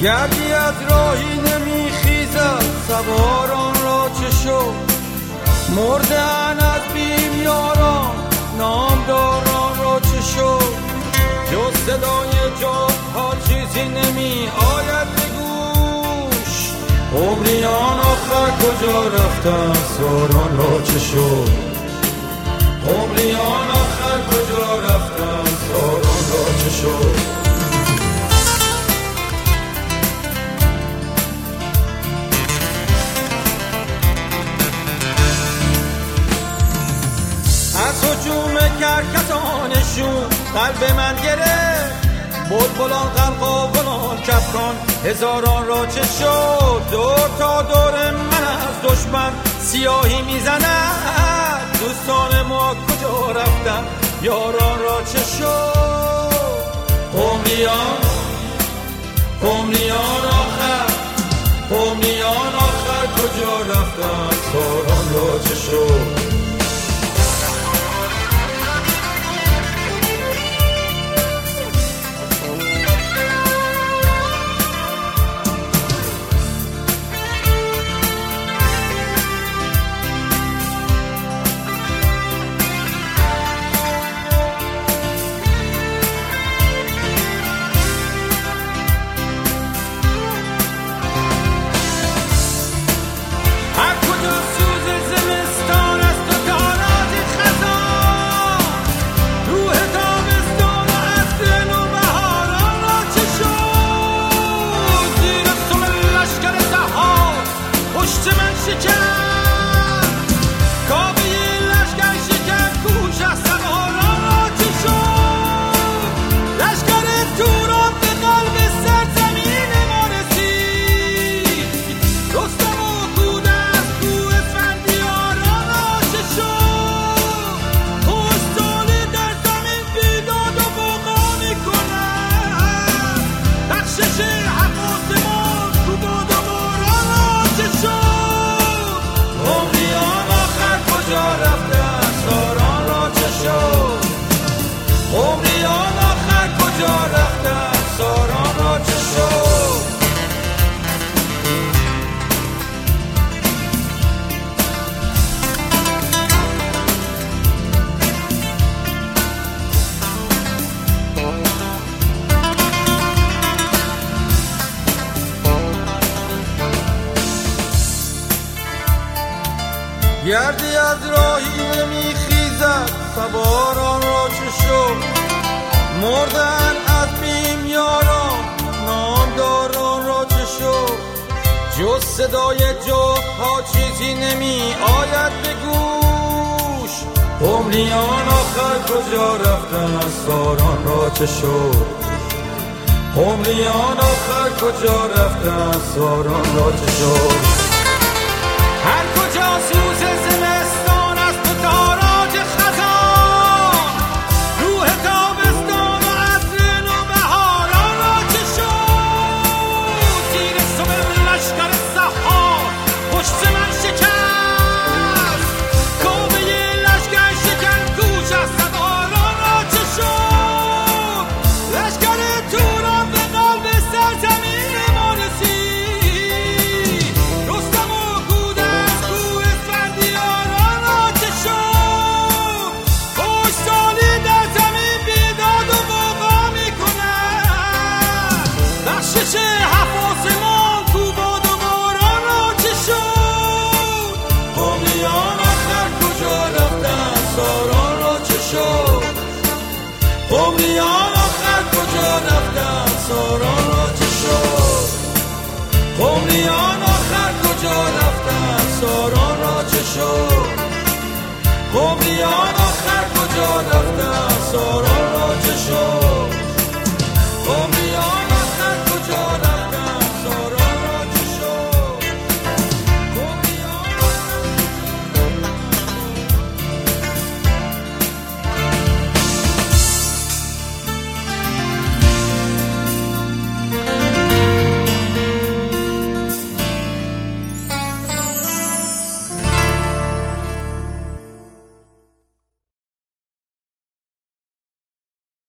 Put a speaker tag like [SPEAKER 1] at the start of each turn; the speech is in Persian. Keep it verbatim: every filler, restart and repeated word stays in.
[SPEAKER 1] گردی از راهی نمیخیزد سواران را چه شد، مردن از بیم یاران نامداران را چه شد، جز صدای جاف ها چیزی نمی آید به گوش، عمریان آخر کجا رفتن ساران را چه شد، عمریان آخر کجا رفتن ساران را چه شد. از هجوم کرکسانشون قلب من گرفت، بلبلان غرقاولان کفران هزاران را چه شد، دور تا دور من از دشمن سیاهی میزند، دوستان ما کجا رفتن یاران را چه شد، قومیان قومیان آخر قومیان آخر کجا رفتن ساران را چه شد. گردی از راهی نمیخیزد سواران را چه شد، مردن از بیم یاران نامداران را چه شد، جز صدای جاف ها چیزی نمی آید به گوش، عمریان آخر کجا رفتن ساران را چه شد، عمریان آخر کجا رفتن ساران را چه شد. هر کجا سوز زمستان است و تاراج خزان، روح تابستان و عطر نوبهاران را چه شد، تیر صبح لشکر سحار پشت من شکست، کابه لشکر شکن کوش از سواران را چه شد، لشکر توران به قلب سرزمین ما رسید، رستم و بخشش حفاظ